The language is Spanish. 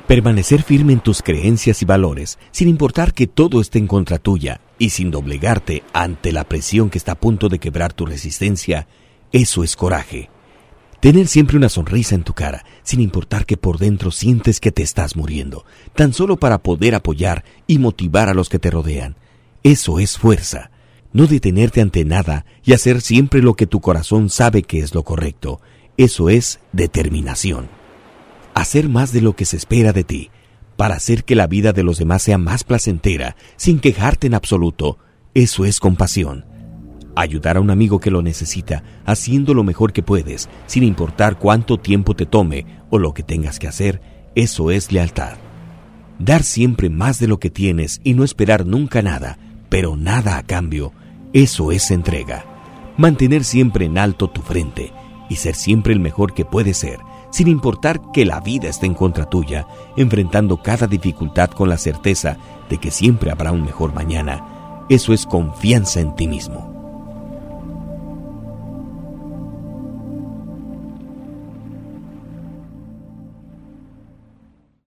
Permanecer firme en tus creencias y valores, sin importar que todo esté en contra tuya y sin doblegarte ante la presión que está a punto de quebrar tu resistencia, eso es coraje. Tener siempre una sonrisa en tu cara, sin importar que por dentro sientes que te estás muriendo, tan solo para poder apoyar y motivar a los que te rodean. Eso es fuerza. No detenerte ante nada y hacer siempre lo que tu corazón sabe que es lo correcto. Eso es determinación. Hacer más de lo que se espera de ti, para hacer que la vida de los demás sea más placentera, sin quejarte en absoluto, eso es compasión. Ayudar a un amigo que lo necesita, haciendo lo mejor que puedes, sin importar cuánto tiempo te tome o lo que tengas que hacer, eso es lealtad. Dar siempre más de lo que tienes y no esperar nunca nada, pero nada a cambio, eso es entrega. Mantener siempre en alto tu frente y ser siempre el mejor que puedes ser, sin importar que la vida esté en contra tuya, enfrentando cada dificultad con la certeza de que siempre habrá un mejor mañana. Eso es confianza en ti mismo.